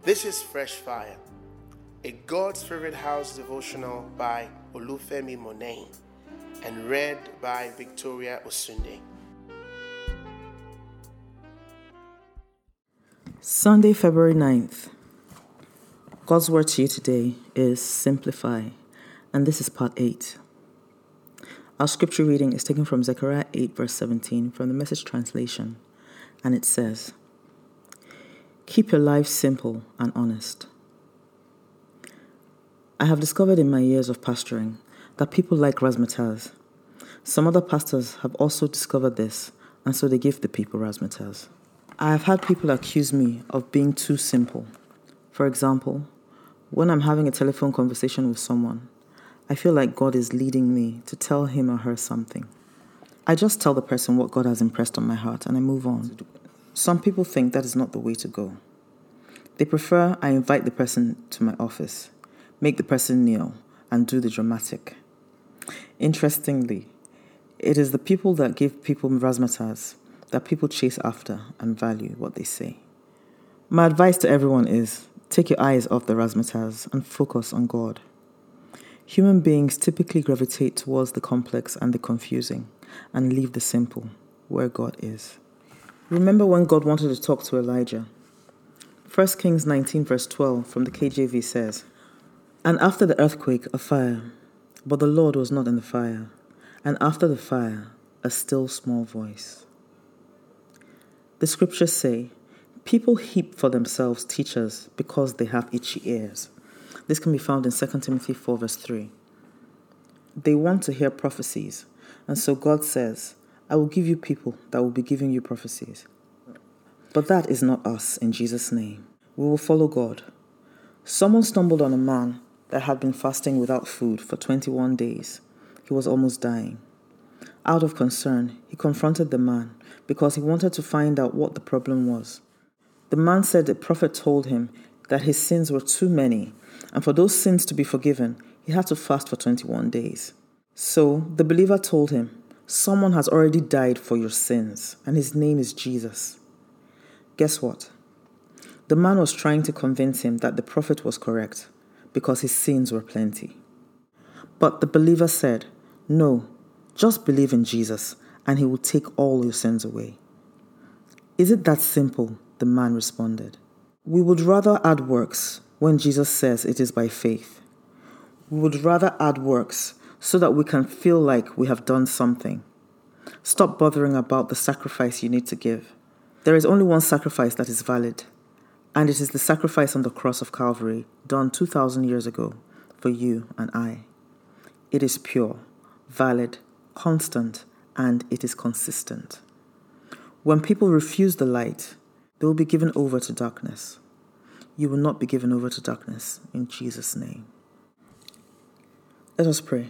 This is Fresh Fire, a God's Favorite House devotional by Olufemi Monet and read by Victoria Osunde. Sunday, February 9th. God's word to you today is simplify, and this is part 8. Our scripture reading is taken from Zechariah 8 verse 17 from the Message translation, and it says, "Keep your life simple and honest." I have discovered in my years of pastoring that people like razzmatazz. Some other pastors have also discovered this, and so they give the people razzmatazz. I have had people accuse me of being too simple. For example, when I'm having a telephone conversation with someone, I feel like God is leading me to tell him or her something. I just tell the person what God has impressed on my heart and I move on. Some people think that is not the way to go. They prefer I invite the person to my office, make the person kneel, and do the dramatic. Interestingly, it is the people that give people razzmatazz that people chase after and value what they say. My advice to everyone is, take your eyes off the razzmatazz and focus on God. Human beings typically gravitate towards the complex and the confusing and leave the simple where God is. Remember when God wanted to talk to Elijah? 1 Kings 19 verse 12 from the KJV says, "And after the earthquake, a fire, but the Lord was not in the fire. And after the fire, a still small voice." The scriptures say, people heap for themselves teachers because they have itchy ears. This can be found in 2 Timothy 4 verse 3. They want to hear prophecies, and so God says, I will give you people that will be giving you prophecies. But that is not us in Jesus' name. We will follow God. Someone stumbled on a man that had been fasting without food for 21 days. He was almost dying. Out of concern, he confronted the man because he wanted to find out what the problem was. The man said the prophet told him that his sins were too many, and for those sins to be forgiven, he had to fast for 21 days. So the believer told him, someone has already died for your sins, and his name is Jesus. Guess what? The man was trying to convince him that the prophet was correct, because his sins were plenty. But the believer said, no, just believe in Jesus, and he will take all your sins away. Is it that simple? The man responded. We would rather add works when Jesus says it is by faith. We would rather add works so that we can feel like we have done something. Stop bothering about the sacrifice you need to give. There is only one sacrifice that is valid, and it is the sacrifice on the cross of Calvary done 2,000 years ago for you and I. It is pure, valid, constant, and it is consistent. When people refuse the light, they will be given over to darkness. You will not be given over to darkness in Jesus' name. Let us pray.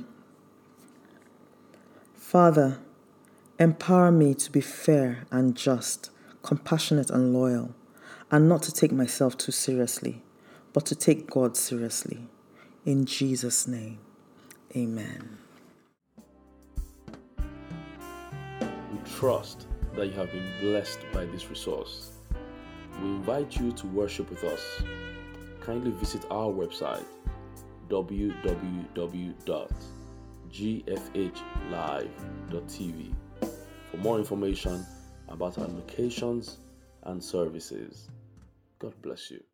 Father, empower me to be fair and just, compassionate and loyal, and not to take myself too seriously, but to take God seriously. In Jesus' name, amen. We trust that you have been blessed by this resource. We invite you to worship with us. Kindly visit our website www.gfhlive.tv for more information about our locations and services. God bless you.